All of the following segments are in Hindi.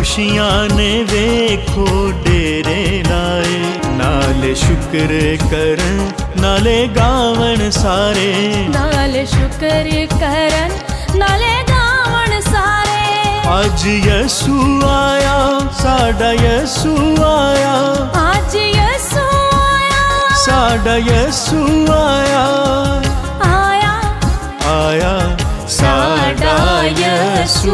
खुशियां ने वेखो डेरे लाए, नाले शुक्र करन नाले गावन सारे, नाले शुक्र करन नाले गावन सारे। आज यसू आया साडा यसू आया, आज यसू आया साडा यसू आया, आया आया साडा यसू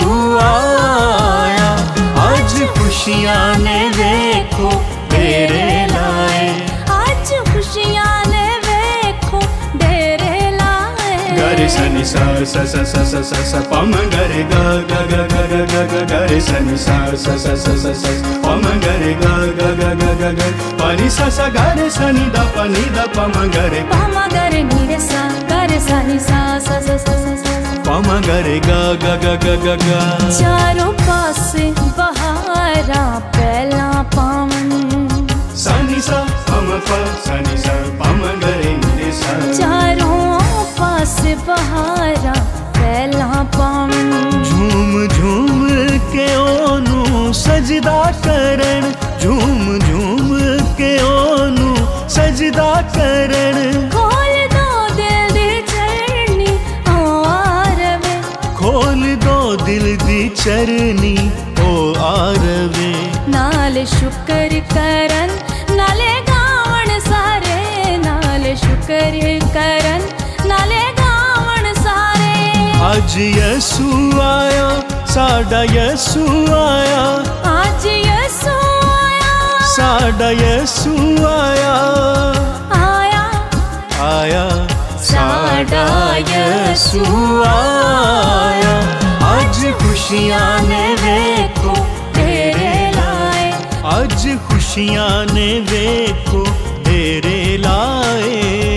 आया। आज खुशियां ने वेखो डेरे लाए, आज खुशियां ने वेखो डेरे लाए। गरे सनी सा सा सा सा सा सा सा पम गरे गा गा गा गा गा गा गा, गरे सनी सा सा सा सा सा सा पम गरे गा गा गा गा गा गा, पानी सा सा गरे सनी दा पानी दा पम गरे नी रे सा गरे सनी सा सा सा सा सा पम गरे गा गा गा गा गा गा। चारों पासे बहारा पहला पावन, सनी सा पम प सनी सा पम गरे नी रे सा। चारों पासे बहारा पहला पावन, झूम झूम के ओनू सजदा करन, झूम झूम के ओनू सजदा करन। खोल दो दिल दी चरनी ओ आरवे, खोल दो दिल दी चरनी ओ आरवे। नाले शुक्र करन नाले गावन सारे, नाले शुक्र करन नाले गावन सारे। आज यसू आया साडा यसू आया, आज यसू आया साडा यसू आया, आया आया साडा यसू आया। आज खुशियां ने वेखो डेरे लाए, आज खुशियां ने वेखो डेरे लाए।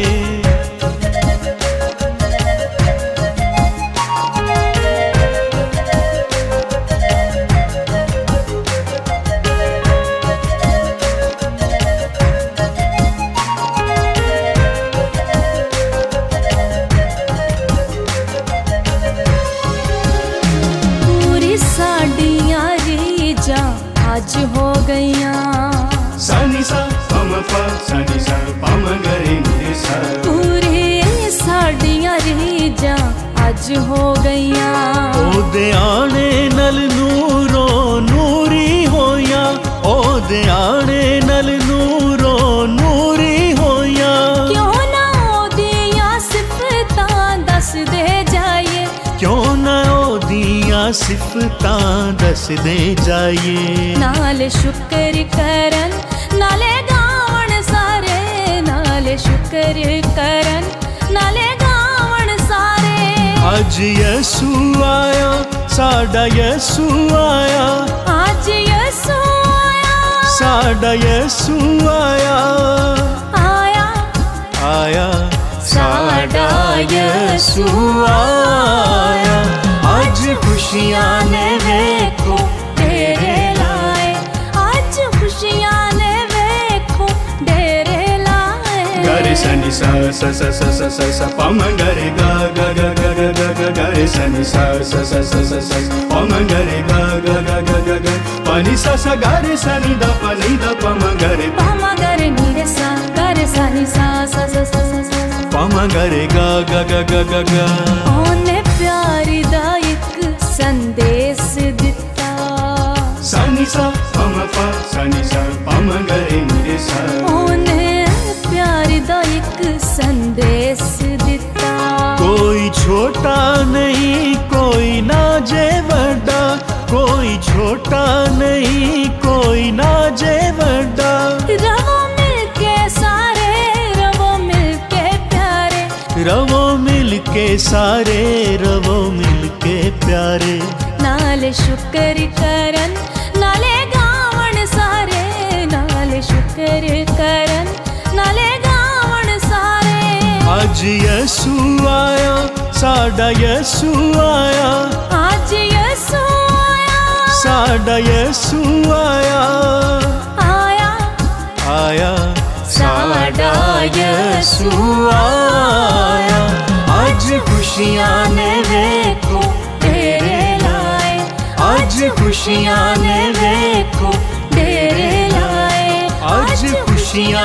साडियां रीजा आज हो गईया, सनी सा पम प सनी सा पम गरे नी सा। पूरी साडियां रीजा आज हो गईया, ओदे आने नल नूरो नूरी होया, ओदे आने नल नूरो नूरी होया। क्यों ना ओदियां सिफतां दस दे जाइए, क्यों ना ओदियां सिफतां दस दे जाइए। नाले शुक्र करन नाले गावन सारे, नाले शुक्र करन नाले गावन सारे। आज यसू आया साडा यसू आया, आज यसू आया साडा यसू आया, आया आया साडा यसू आया। आज खुशियां ने वेखो डेरे लाए, आज खुशियां ने वेखो डेरे लाए। गरे सनी सा सा सा सा सा सा सा पम गरे गा गा गा गा गा गा गा, गरे सनी सा सा सा सा सा सा पम गरे गा गा गा गा गा गा, पानी सा सा गरे सनी दा पानी दा पम गरे नी रे सा गरे सनी सा सा सा सा सा पम गरे गा गा गा गा गा गा। ओने प्यारी दा एक संदेश दिता, सनी सा पम प सनी सा पम गरे नी रे सा। ओने प्यारी दा एक संदेश दिता, कोई छोटा नहीं कोई ना जे बड़ा, कोई छोटा नहीं कोई ना जे बड़ा। रवो मिलके सारे रवो मिलके प्यारे, रवो मिलके सारे रवो मिलके प्यारे। नाले शुक्र करन नाले गावन सारे, नाले शुक्र करन नाले गावन सारे। आज यसू आया साडा यसू आया, आज यसू आया साडा यसू आया, आया आया साडा यसू आया। आज खुशियां ने वेखो डेरे लाए, आज आज खुशियाँ ने देखो डेरे लाए, आज खुशियाँ